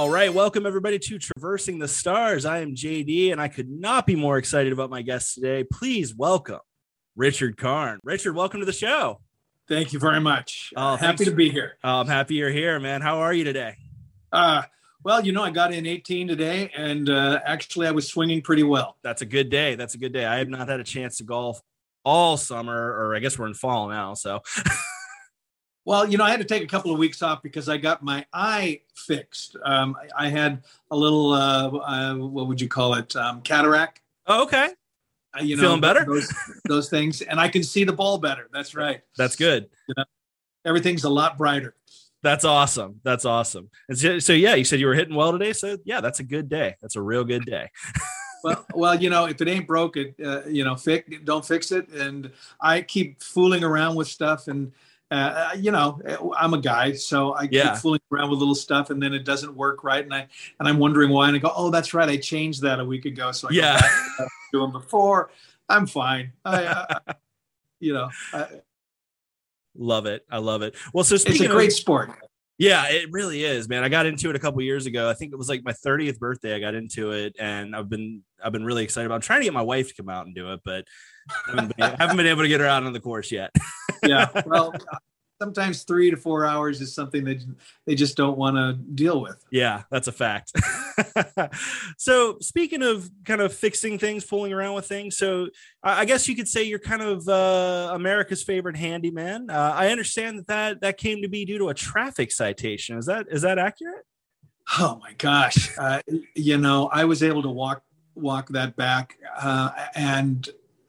All right, welcome everybody to Traversing the Stars. I am JD, and I could not be more excited about my guest today. Please welcome Richard Karn. Richard, welcome to the show. Thank you very much. Oh, happy to be here. I'm happy you're here, man. How are you today? Well, I got in 18 today, and actually I was swinging pretty well. That's a good day. I have not had a chance to golf all summer, or I guess we're in fall now, so... Well, I had to take a couple of weeks off because I got my eye fixed. I had a little, what would you call it? Cataract. Oh, okay. Feeling better? Those things. And I can see the ball better. That's right. That's good. Everything's a lot brighter. That's awesome. And so, yeah, you said you were hitting well today. So, yeah, that's a good day. That's a real good day. Well, if it ain't broke, don't fix it. And I keep fooling around with stuff and, I'm a guy, so I keep fooling around with little stuff, and then it doesn't work right, and I'm wondering why, and I go, oh, that's right, I changed that a week ago, so I go back to doing before. I'm fine. I love it. I love it. Well, so it's a great sport. Yeah, it really is, man. I got into it a couple years ago. I think it was like my 30th birthday. I got into it, and I've been really excited about it. I'm trying to get my wife to come out and do it, but I haven't been able to get her out on the course yet. Yeah, well, sometimes 3 to 4 hours is something that they just don't want to deal with. Yeah, that's a fact. So speaking of kind of fixing things, fooling around with things, so I guess you could say you're kind of America's favorite handyman. I understand that came to be due to a traffic citation. Is that accurate? Oh my gosh. I was able to walk that back and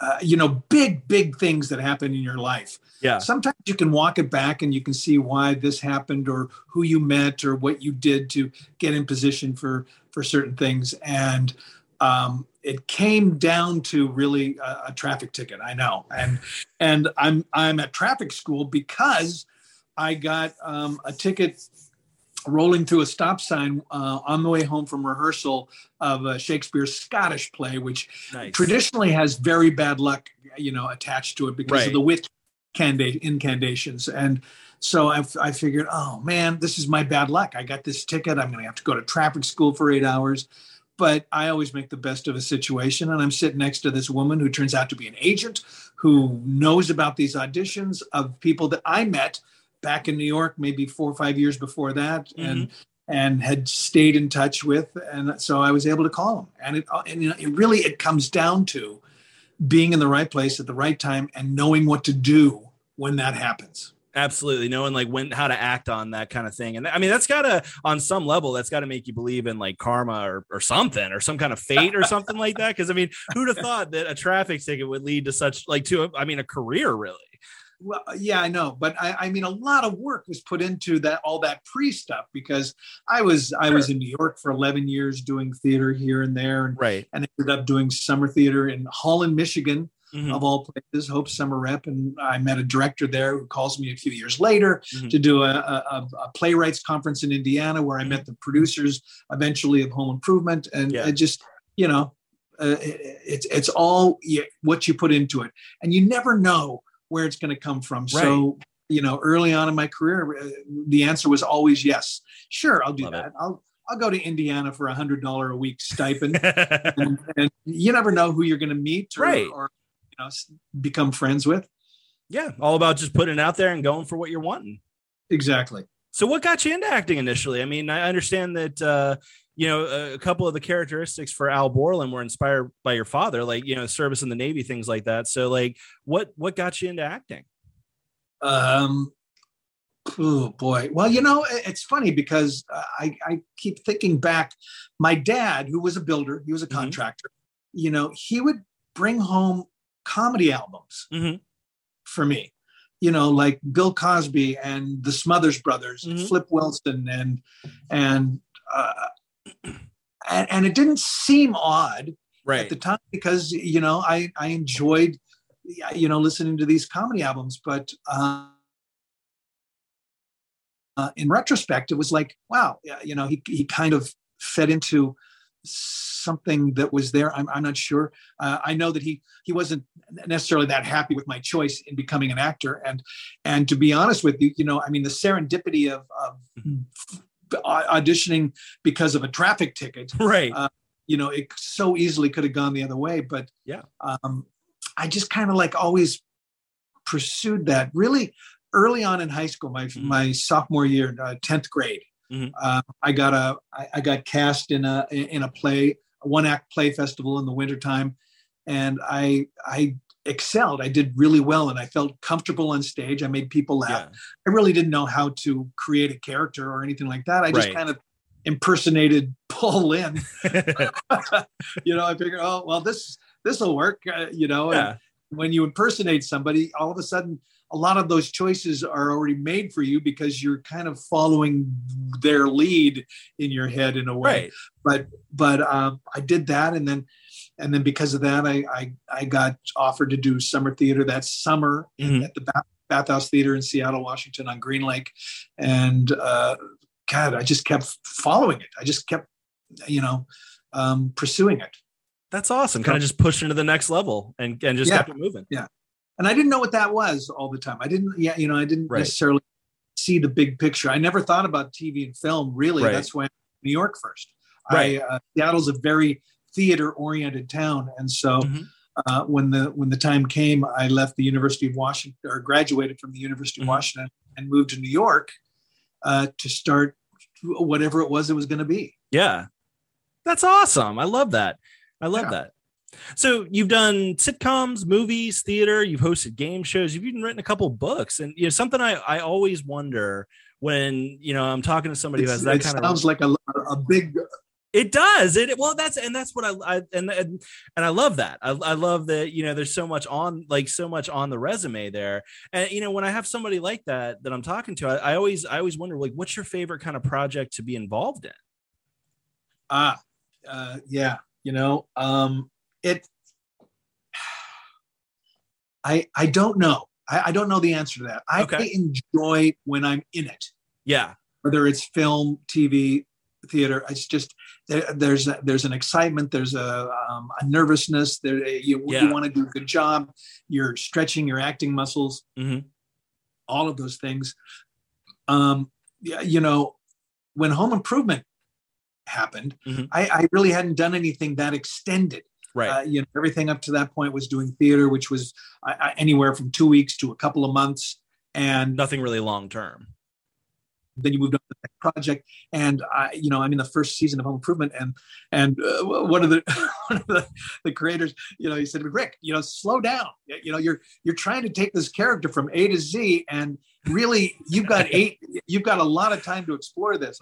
big things that happen in your life. Yeah. Sometimes you can walk it back and you can see why this happened or who you met or what you did to get in position for certain things. And it came down to really a traffic ticket. I know. And I'm at traffic school because I got a ticket rolling through a stop sign on the way home from rehearsal of Shakespeare's Scottish play, which traditionally has very bad luck, attached to it because of the witch incantations. And so I figured, oh man, this is my bad luck. I got this ticket. I'm going to have to go to traffic school for 8 hours. But I always make the best of a situation. And I'm sitting next to this woman who turns out to be an agent who knows about these auditions of people that I met back in New York, maybe 4 or 5 years before that, and had stayed in touch with. And so I was able to call them. And it comes down to being in the right place at the right time and knowing what to do when that happens. Absolutely. Knowing how to act on that kind of thing. And I mean, that's gotta, on some level, that's gotta make you believe in like karma or something, or some kind of fate or something like that. Cause I mean, who'd have thought that a traffic ticket would lead to such a career really? Well, yeah, I know. But I mean, a lot of work was put into all that pre-stuff because I was in New York for 11 years doing theater here and there. And ended up doing summer theater in Holland, Michigan, of all places, Hope Summer Rep. And I met a director there who calls me a few years later to do a playwrights conference in Indiana where I met the producers eventually of Home Improvement. And it just, it's all what you put into it. And you never know where it's going to come from. Right. So, early on in my career, the answer was always yes. Sure, I'll do that. I'll go to Indiana for $100 a week stipend. and you never know who you're going to meet or become friends with. Yeah, all about just putting it out there and going for what you're wanting. Exactly. So what got you into acting initially? I mean, I understand that, a couple of the characteristics for Al Borland were inspired by your father, service in the Navy, things like that. So what got you into acting? Oh boy. Well, it's funny because I keep thinking back. My dad, who was a builder, he was a contractor, he would bring home comedy albums for me. Like Bill Cosby and the Smothers Brothers, and Flip Wilson, and it didn't seem odd at the time because I enjoyed listening to these comedy albums, but in retrospect, it was like, wow, he kind of fed into something that was there. I'm not sure. I know that he wasn't necessarily that happy with my choice in becoming an actor. And to be honest with you, the serendipity of auditioning because of a traffic ticket. Right. It so easily could have gone the other way. But yeah, I just kind of like always pursued that really early on in high school, my sophomore year, 10th grade. I got cast in a play, a one-act play festival in the wintertime. And I excelled. I did really well, and I felt comfortable on stage. I made people laugh. Yeah. I really didn't know how to create a character or anything like that. I just kind of impersonated Paul Lynde. I figured, oh, well, this will work, And when you impersonate somebody, all of a sudden, a lot of those choices are already made for you because you're kind of following their lead in your head in a way. Right. But I did that, and then because of that, I got offered to do summer theater that summer at the Bathhouse Theater in Seattle, Washington on Green Lake. And God, I just kept following it. I just kept, pursuing it. That's awesome. Kind of just pushing to the next level and just kept it moving. Yeah. And I didn't know what that was all the time. I didn't necessarily see the big picture. I never thought about TV and film, really. Right. That's when New York first. Right. Seattle's a very theater-oriented town, and so when the time came, I left the University of Washington, or graduated from the University of Washington, and moved to New York to start whatever it was going to be. Yeah, that's awesome. I love that. That. So you've done sitcoms, movies, theater. You've hosted game shows. You've even written a couple of books, and something I always wonder when I'm talking to somebody who has that kind of. It sounds like a big. It does. That's what I love that. I love that, there's so much on the resume there. And, when I have somebody like that I'm talking to, I always wonder, like, what's your favorite kind of project to be involved in? Yeah. I don't know. I don't know the answer to that. I enjoy when I'm in it. Yeah. Whether it's film, TV, theater, it's just there's an excitement, there's a nervousness there. You want to do a good job, you're stretching your acting muscles, all of those things. When Home Improvement happened, I really hadn't done anything that extended. Right. Everything up to that point was doing theater, which was anywhere from 2 weeks to a couple of months, and nothing really long term. Then you moved on to the next project, and I'm in the first season of Home Improvement, and one of the creators, he said, Rick, slow down. You're trying to take this character from A to Z, and really you've got a lot of time to explore this.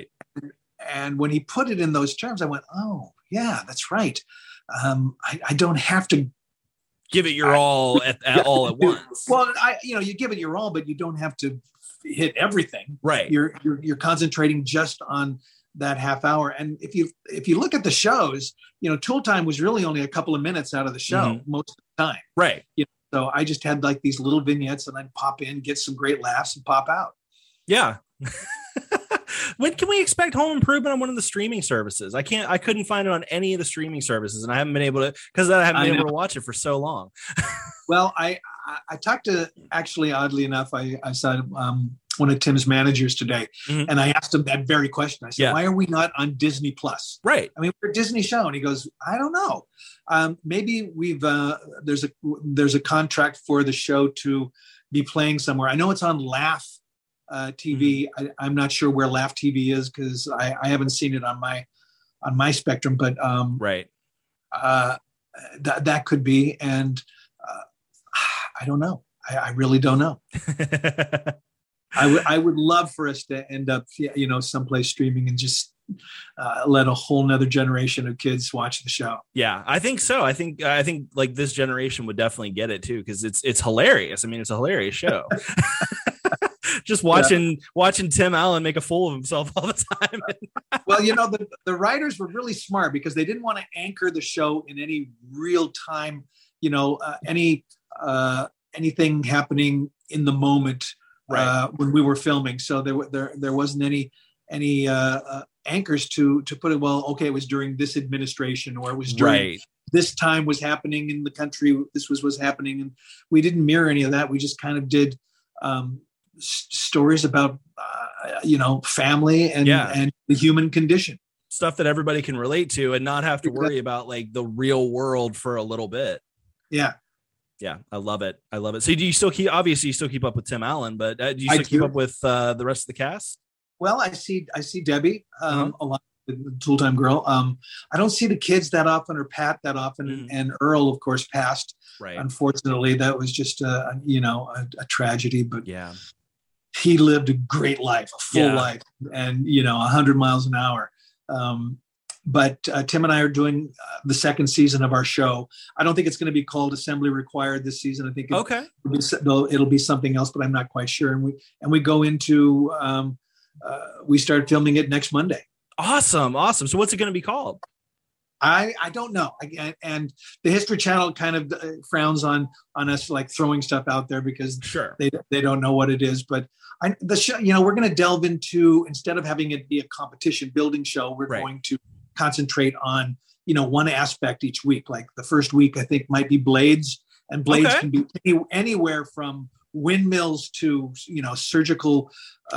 And when he put it in those terms, I went, oh yeah, that's right. I don't have to give it your all all at once. Well, you give it your all, but you don't have to hit everything. Right. You're concentrating just on that half hour. And if you look at the shows, Tool Time was really only a couple of minutes out of the show most of the time. Right. So I just had like these little vignettes, and I'd pop in, get some great laughs, and pop out. Yeah. When can we expect Home Improvement on one of the streaming services? I couldn't find it on any of the streaming services, and I haven't been able to, because I haven't been able to watch it for so long. Well, I talked to, actually, oddly enough, I saw one of Tim's managers today, and I asked him that very question. I said, why are we not on Disney Plus? Right. I mean, we're a Disney show. And he goes, I don't know. Maybe there's a contract for the show to be playing somewhere. I know it's on Laugh TV. I'm not sure where Laugh TV is, because I haven't seen it on my spectrum, but right. That could be. And I don't know. I really don't know. I would love for us to end up, someplace streaming and just let a whole nother generation of kids watch the show. Yeah, I think so. I think like this generation would definitely get it too, because it's hilarious. I mean, it's a hilarious show. Just watching Tim Allen make a fool of himself all the time. Well, the writers were really smart, because they didn't want to anchor the show in any real time, anything happening in the moment when we were filming. So there wasn't any anchors to put it. Well, okay, it was during this administration, or it was during this time was happening in the country. This was happening, and we didn't mirror any of that. We just kind of did stories about family and the human condition, stuff that everybody can relate to and not have to worry about like the real world for a little bit. Yeah. I love it. So do you still keep up with Tim Allen, but do you still keep up with the rest of the cast? Well, I see Debbie a lot, the Tool-Time Girl. I don't see the kids that often or Pat that often, and Earl, of course, passed. Right. Unfortunately, that was just a tragedy. But yeah, he lived a great life, a full life, and 100 miles an hour. But Tim and I are doing the second season of our show. I don't think it's going to be called Assembly Required this season. I think it'll be something else, but I'm not quite sure. And we go into we start filming it next Monday. Awesome. So what's it going to be called? I don't know. And the History Channel kind of frowns on us like throwing stuff out there because they don't know what it is. But the show, we're going to delve into, instead of having it be a competition building show, we're going to concentrate on, one aspect each week. Like the first week, I think might be blades, and blades can be anywhere from windmills to, surgical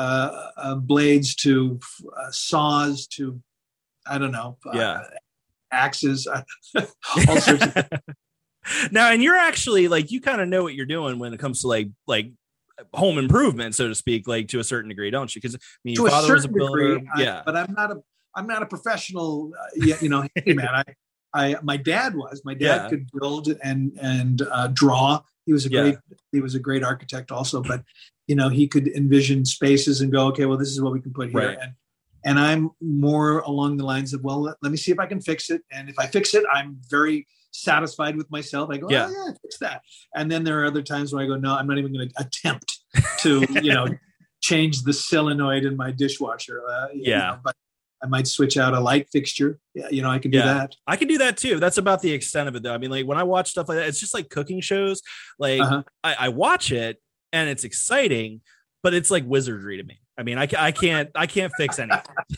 blades to saws to, I don't know. Axes, all sorts of now, and you're actually like, you kind of know what you're doing when it comes to like home improvement, so to speak, like to a certain degree, don't you? Because your father was a builder, but I'm not a professional, handyman. My dad was. My dad could build and draw. He was a great architect also, but he could envision spaces and go, okay, well, this is what we can put here. Right. And I'm more along the lines of, well, let me see if I can fix it. And if I fix it, I'm very satisfied with myself. I go, fix that. And then there are other times where I go, no, I'm not even going to attempt to, change the solenoid in my dishwasher. But I might switch out a light fixture. I can do that. I can do that too. That's about the extent of it, though. I mean, like when I watch stuff like that, it's just like cooking shows. Like I watch it and it's exciting, but it's like wizardry to me. I mean, I can't fix anything.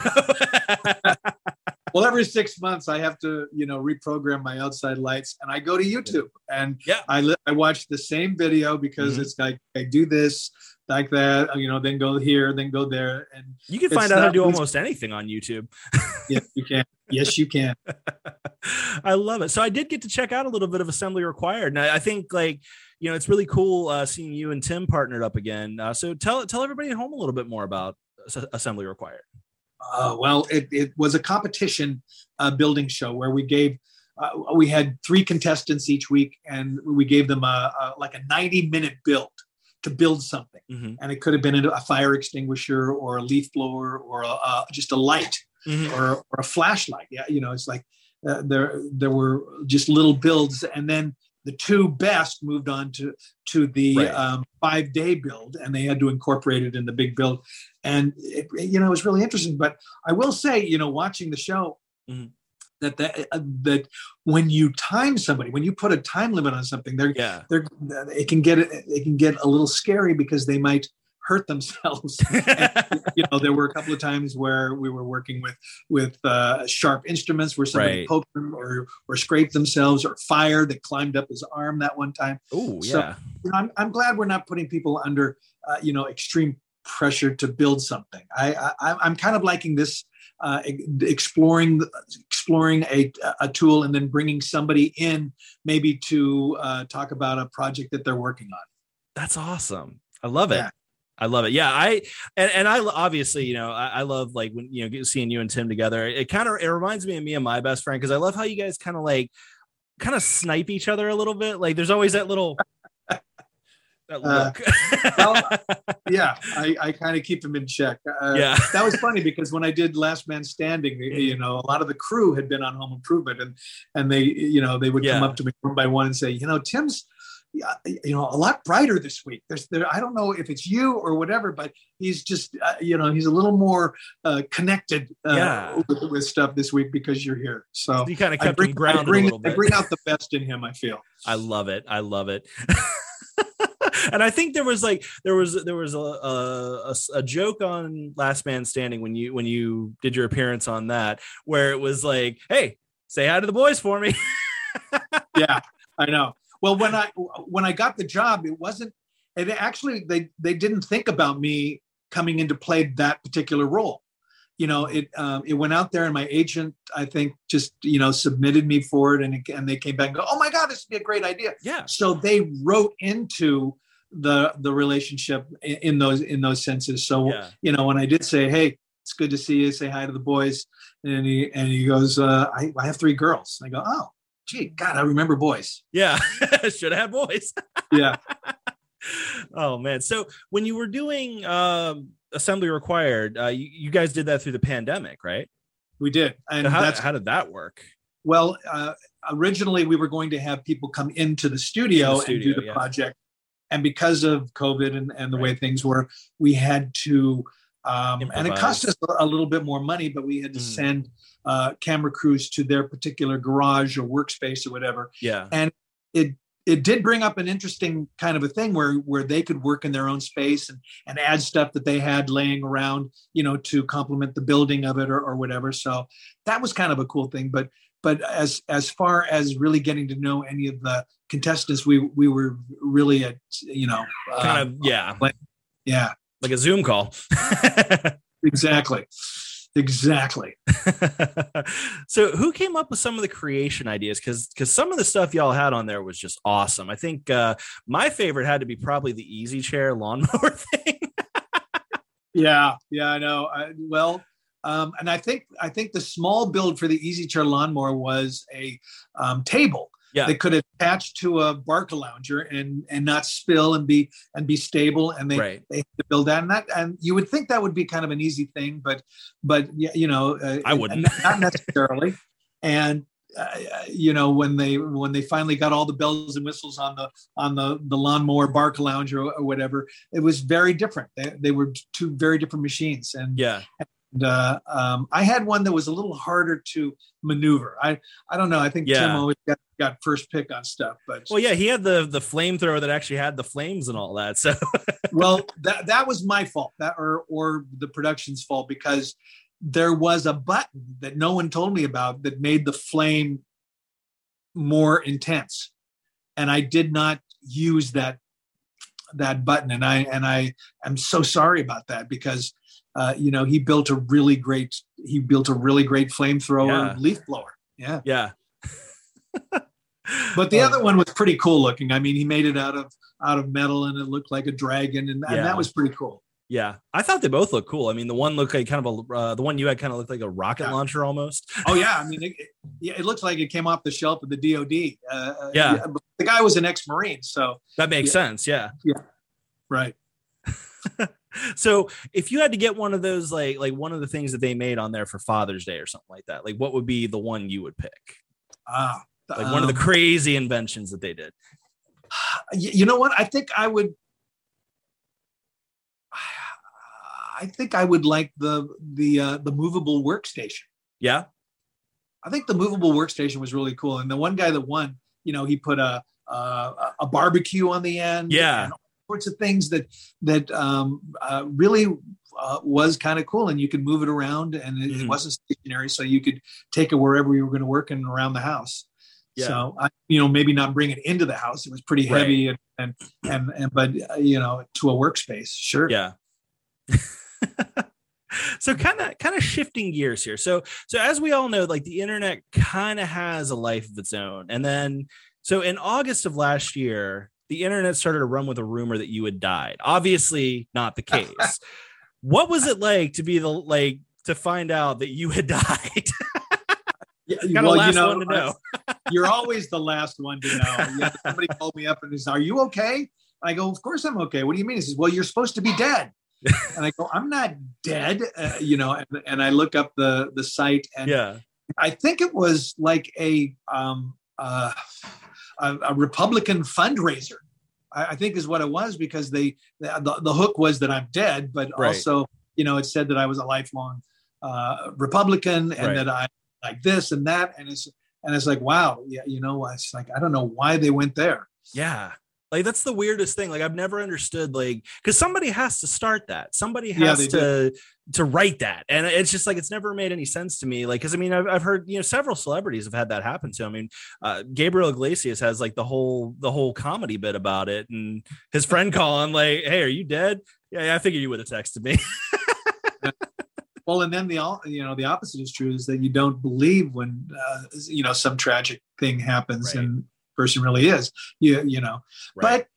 Well, every 6 months I have to, reprogram my outside lights, and I go to YouTube and I watch the same video because it's like, I do this, like that, then go here, then go there. And you can find out how to do almost anything on YouTube. Yes, you can. Yes, you can. I love it. So I did get to check out a little bit of Assembly Required. And I think it's really cool seeing you and Tim partnered up again. So tell everybody at home a little bit more about Assembly Required. Well, it was a competition building show where we had 3 contestants each week, and we gave them a 90-minute build to build something. And it could have been a fire extinguisher or a leaf blower or just a light or a flashlight. Yeah, it's like there were just little builds, and then the 2 best moved on to the 5-day build, and they had to incorporate it in the big build. And it was really interesting. But I will say, watching the show, that when you time somebody, when you put a time limit on something, it can get a little scary because they might hurt themselves. And, there were a couple of times where we were working with sharp instruments where somebody poked them or scraped themselves, or fire that climbed up his arm that one time. Oh, yeah. So, I'm glad we're not putting people under, extreme pressure to build something. I'm kind of liking this, exploring a tool and then bringing somebody in maybe to talk about a project that they're working on. That's awesome. I love it. I love it. Yeah. I obviously, I love like when, seeing you and Tim together, it reminds me of me and my best friend. Cause I love how you guys kind of snipe each other a little bit. Like there's always that little, that look. I kind of keep them in check. That was funny because when I did Last Man Standing, a lot of the crew had been on Home Improvement, and they would come up to me one by one and say, Tim's, a lot brighter this week. I don't know if it's you or whatever, but he's just, he's a little more connected with stuff this week because you're here. So you kind of kept him grounded a little bit. I bring out the best in him, I feel. I love it. And I think there was a joke on Last Man Standing when you did your appearance on that, where it was like, hey, say hi to the boys for me. Yeah, I know. Well, when I got the job, it wasn't And actually, they didn't think about me coming in to play that particular role. It went out there, and my agent, I think, just submitted me for it, and they came back and go, "Oh my God, this would be a great idea." Yeah. So they wrote into the relationship in those senses. So when I did say, "Hey, it's good to see you," say hi to the boys, and he goes, "I have 3 girls." I go, "Oh, gee, God, I remember boys." Yeah, should have had boys. Yeah. Oh man. So when you were doing Assembly Required, you guys did that through the pandemic, right? We did. And how did that work? Well, originally we were going to have people come into the studio and do the project. And because of COVID and the way things were, we had to, and it cost us a little bit more money, but we had to send camera crews to their particular garage or workspace or whatever. Yeah. And it did bring up an interesting kind of a thing where they could work in their own space and add stuff that they had laying around, to complement the building of it or whatever. So that was kind of a cool thing. But as far as really getting to know any of the contestants, we were really at, like a Zoom call. Exactly. So who came up with some of the creation ideas? Because some of the stuff y'all had on there was just awesome. I think my favorite had to be probably the easy chair lawnmower thing. Yeah, I know. And I think the small build for the easy chair lawnmower was a table. Yeah. They could attach to a Barcalounger and not spill and be stable. And they had to build that. And you would think that would be kind of an easy thing, but I wouldn't. Not necessarily. And when they finally got all the bells and whistles on the lawnmower Barcalounger or whatever, it was very different. They were 2 very different machines. And I had one that was a little harder to maneuver. I don't know. I think Tim always got first pick on stuff. But he had the flamethrower that actually had the flames and all that. So well, that was my fault, or the production's fault, because there was a button that no one told me about that made the flame more intense, and I did not use that button, and I am so sorry about that, because he built a really great flamethrower leaf blower. Yeah. But the other one was pretty cool looking. I mean, he made it out of metal, and it looked like a dragon, and that was pretty cool. Yeah, I thought they both looked cool. I mean, the one looked like kind of the one you had kind of looked like a rocket launcher almost. Oh yeah, I mean, it looks like it came off the shelf of the DoD. The guy was an ex-Marine, so that makes sense. Yeah, right. So if you had to get one of those, like one of the things that they made on there for Father's Day or something like that, like what would be the one you would pick? One of the crazy inventions that they did. You know what? I think I would like the movable workstation. Yeah. I think the movable workstation was really cool. And the one guy that won, he put a barbecue on the end. Yeah. And all sorts of things that really was kind of cool. And you could move it around, and it wasn't stationary. So you could take it wherever you were going to work and around the house. Yeah. So maybe not bring it into the house. It was pretty heavy but to a workspace. Sure. Yeah. So kind of shifting gears here. So as we all know, like the internet kind of has a life of its own. And then, so in August of last year, the internet started to run with a rumor that you had died. Obviously not the case. What was it like to be to find out that you had died? Last one to know. You're always the last one to know. Somebody called me up and he said, "Are you okay?" I go, "Of course I'm okay. What do you mean?" He says, "Well, you're supposed to be dead." And I go, "I'm not dead." And I look up the site, and I think it was like a Republican fundraiser. I think is what it was, because the hook was that I'm dead, but also, it said that I was a lifelong Republican, and that I like this and that. And it's like, wow. Yeah. It's like, I don't know why they went there. Yeah. Like, that's the weirdest thing. Like, I've never understood, like, because somebody has to start that. Somebody has to write that. And it's just like, it's never made any sense to me. Like, because I mean, I've heard, several celebrities have had that happen to. I mean, Gabriel Iglesias has like the whole comedy bit about it. And his friend calling like, hey, are you dead? Yeah, I figured you would have texted me. Well, and then the opposite is true, is that you don't believe when, some tragic thing happens Right. and person really is, Right. but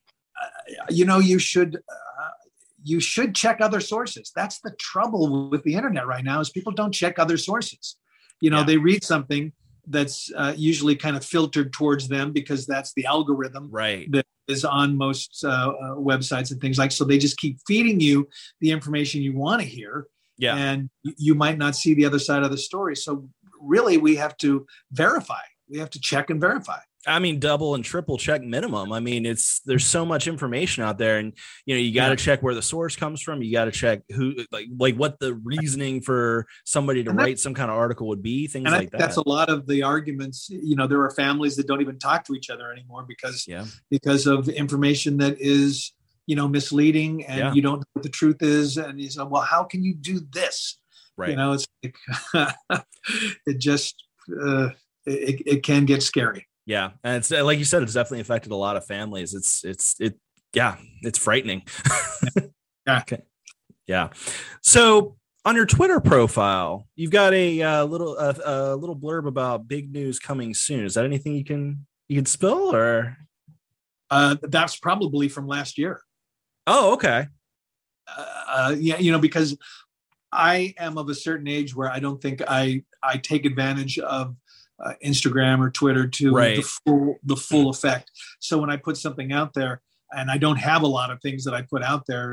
you should check other sources. That's the trouble with the internet right now, is people don't check other sources. They read something that's usually kind of filtered towards them because that's the algorithm Right. that is on most websites and things like, so they just keep feeding you the information you want to hear. Yeah. And you might not see the other side of the story. So really we have to verify. We have to check and verify. I mean, double and triple check minimum. I mean, there's so much information out there, and you got to check where the source comes from. You got to check who, like what the reasoning for somebody to write some kind of article would be, things like that. That's a lot of the arguments. There are families that don't even talk to each other anymore because of information that is, misleading, and you don't know what the truth is. And you say, well, how can you do this? Right. It's like, it just, it can get scary. Yeah. And it's like you said, it's definitely affected a lot of families. It's frightening. Yeah. Okay. Yeah. So on your Twitter profile, you've got a little blurb about big news coming soon. Is that anything you can spill, or? That's probably from last year. Oh, okay. Because I am of a certain age where I don't think I take advantage of Instagram or Twitter to the full effect. So when I put something out there, and I don't have a lot of things that I put out there,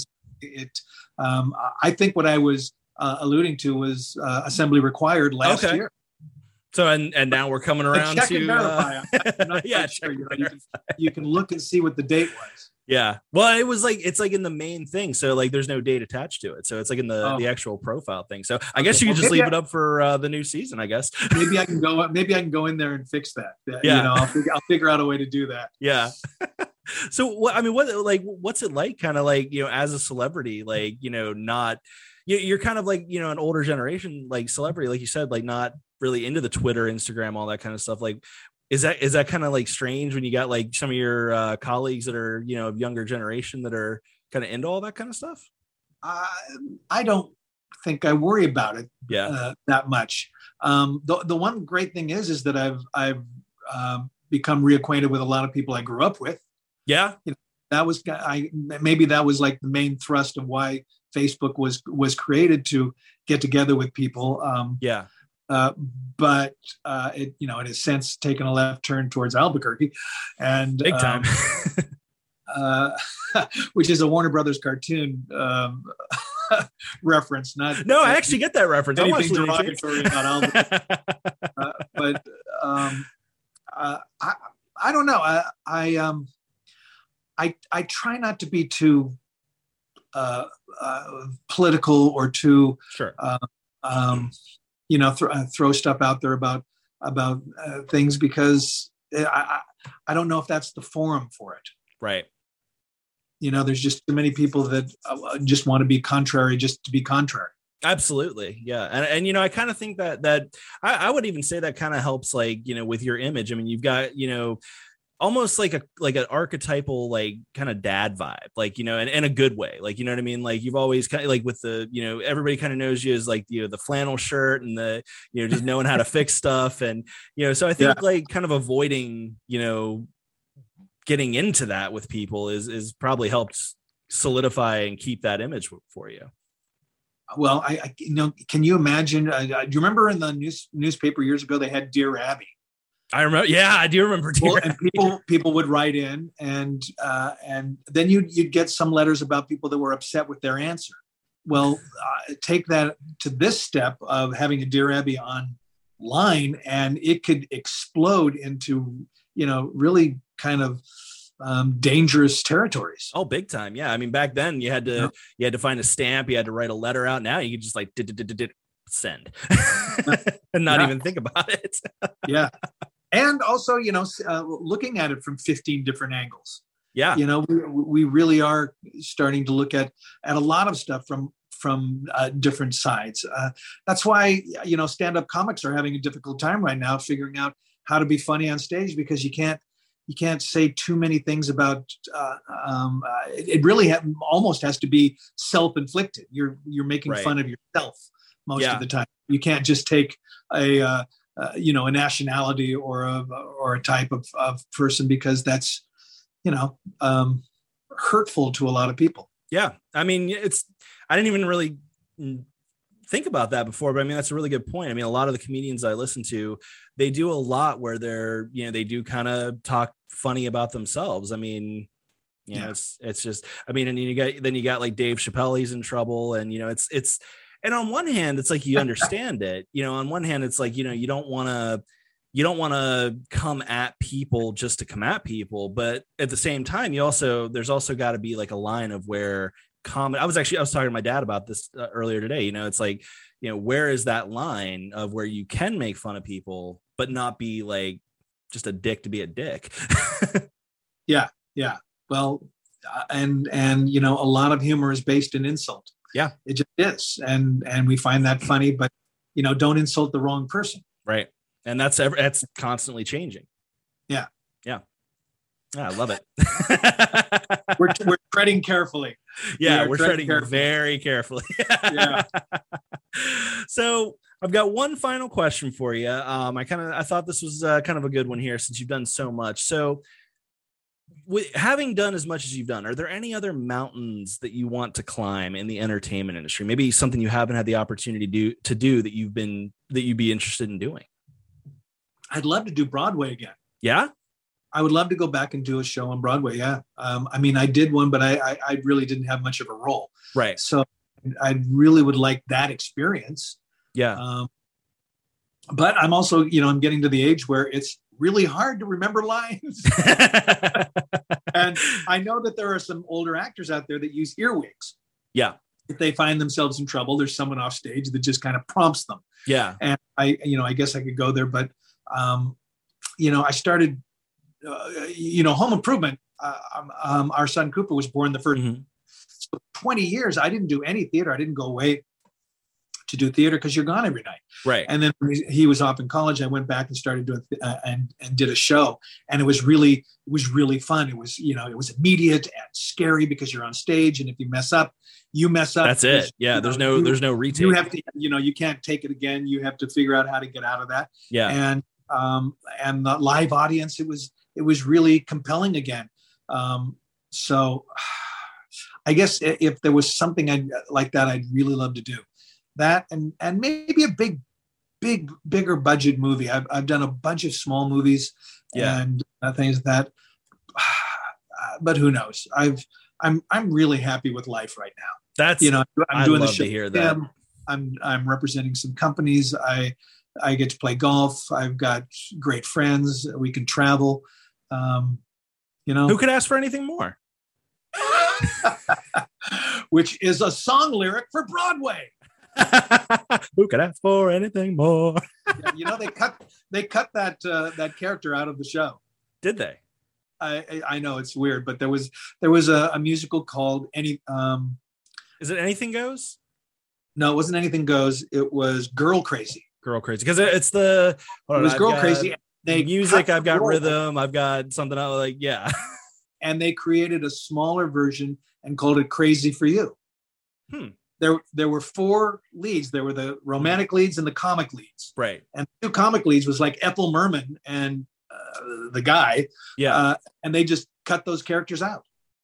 I think what I was alluding to was assembly required last year. So and now we're coming around check to and verify. I'm not sure. You can look and see what the date was. Yeah. Well, it's like in the main thing. So like there's no date attached to it. So it's like in the actual profile thing. So I guess you could just leave it up for the new season, I guess. Maybe I can go in there and fix that. I'll figure out a way to do that. Yeah. So what's it like kind of like, as a celebrity, like, you're kind of like, an older generation, like celebrity, like you said, like not really into the Twitter, Instagram, all that kind of stuff. Like, is that kind of like strange when you got like some of your colleagues that are, of younger generation that are kind of into all that kind of stuff? I don't think I worry about it that much. The one great thing is that I've become reacquainted with a lot of people I grew up with. Yeah. That was maybe that was like the main thrust of why Facebook was created, to get together with people. But it has since taken a left turn towards Albuquerque, and big time, which is a Warner Brothers cartoon reference. No, I actually get that reference. Anything derogatory about Albuquerque. But I don't know. I try not to be too political or too throw stuff out there about things, because I don't know if that's the forum for it. Right. There's just too many people that just want to be contrary just to be contrary. Absolutely. Yeah. And I kind of think that I would even say that kind of helps, like, with your image. I mean, you've got, almost like an archetypal, like kind of dad vibe, like, in a good way, like, you know what I mean? Like, you've always kind of like with the, everybody kind of knows you as like, the flannel shirt and the, just knowing how to fix stuff. And, so I think like kind of avoiding, getting into that with people is probably helped solidify and keep that image for you. Well, I can you imagine, do you remember in the newspaper years ago, they had Dear Abby? I remember. Yeah, I do remember. And people would write in, and then you'd get some letters about people that were upset with their answer. Well, take that to this step of having a Dear Abby online, and it could explode into really kind of dangerous territories. Oh, big time. Yeah, I mean, back then you had to find a stamp, you had to write a letter out. Now you could just like send and not even think about it. Yeah. And also, looking at it from 15 different angles. Yeah. We really are starting to look at a lot of stuff from different sides. That's why, stand-up comics are having a difficult time right now figuring out how to be funny on stage, because you can't say too many things about it really almost has to be self-inflicted. You're making fun of yourself most of the time. You can't just take a nationality or a type of person, because that's hurtful to a lot of people. Yeah, I mean, I didn't even really think about that before, but I mean, that's a really good point. I mean, a lot of the comedians I listen to, they do a lot where they do kind of talk funny about themselves. I mean, it's just, I mean, and you got like Dave Chappelle, he's in trouble, and it's and on one hand, it's like you understand it, on one hand, it's like, you don't want to come at people just to come at people, but at the same time, there's also got to be like a line of where comedy. I was talking to my dad about this earlier today. It's like, where is that line of where you can make fun of people but not be like just a dick to be a dick? Yeah. Well, and a lot of humor is based in insult. Yeah, it just is, and we find that funny, but don't insult the wrong person. Right, and that's constantly changing. Yeah. I love it. we're treading carefully. Yeah, we're treading very carefully. Yeah. So I've got one final question for you. I thought this was kind of a good one here, since you've done so much. So, having done as much as you've done, are there any other mountains that you want to climb in the entertainment industry? Maybe something you haven't had the opportunity to do that you'd be interested in doing? I'd love to do Broadway again. Yeah, I would love to go back and do a show on Broadway. Yeah. I mean, I did one, but I really didn't have much of a role. Right. So I really would like that experience. Yeah. But I'm also, I'm getting to the age where it's really hard to remember lines. And I know that there are some older actors out there that use earwigs. Yeah. If they find themselves in trouble, there's someone off stage that just kind of prompts them. Yeah. And I guess I could go there, but, I started, Home Improvement. Our son Cooper was born the first. Mm-hmm. So 20 years, I didn't do any theater. I didn't go away to do theater because you're gone every night. Right. And then when he was off in college, I went back and started doing and did a show, and it was really fun. It was it was immediate and scary because you're on stage, and if you mess up, you mess up. That's it. Yeah. There's no retake. You have to you can't take it again. You have to figure out how to get out of that. Yeah. And the live audience, it was really compelling again. So I guess if there was something like that, I'd really love to do that, and maybe a bigger budget movie. I've done a bunch of small movies and things like that, but who knows? I'm really happy with life right now. That's I'm doing the show. To hear that. I'm representing some companies. I get to play golf. I've got great friends. We can travel. Who could ask for anything more? Which is a song lyric for Broadway. Who could ask for anything more? They cut that character out of the show. Did they? I know it's weird, but there was a musical called Is it Anything Goes? No, it wasn't Anything Goes. It was Girl Crazy. Girl Crazy, because it's the. It was Girl Crazy. Music. I've got rhythm. I've got something else. Like And they created a smaller version and called it Crazy for You. There were 4 leads. There were the romantic leads and the comic leads. Right. And the 2 comic leads was like Ethel Merman and the guy. Yeah. And they just cut those characters out.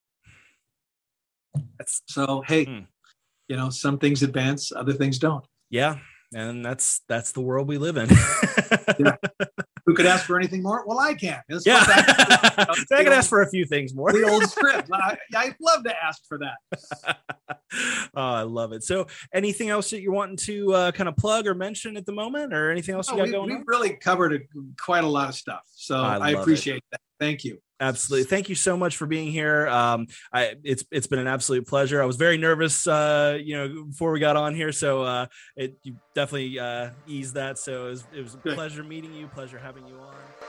So, hey, some things advance, other things don't. Yeah. And that's the world we live in. Yeah. Who could ask for anything more? Well, I can. I could ask for a few things more. The old script. I'd love to ask for that. Oh, I love it. So anything else that you're wanting to kind of plug or mention at the moment, or anything else you got going on? We've really covered quite a lot of stuff. So I appreciate that. Thank you. Absolutely. Thank you so much for being here. It's been an absolute pleasure. I was very nervous, before we got on here. So you definitely eased that. So it was a pleasure meeting you. Pleasure having you on.